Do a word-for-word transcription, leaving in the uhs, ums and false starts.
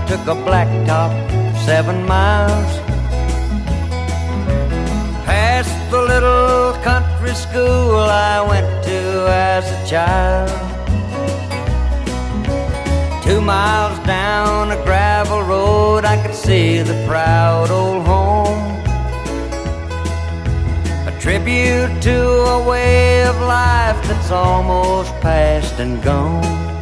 took a blacktop seven miles past the little country school I went to as a child. Two miles down a gravel road I could see the proud old home, a tribute to a way of life that's almost past and gone.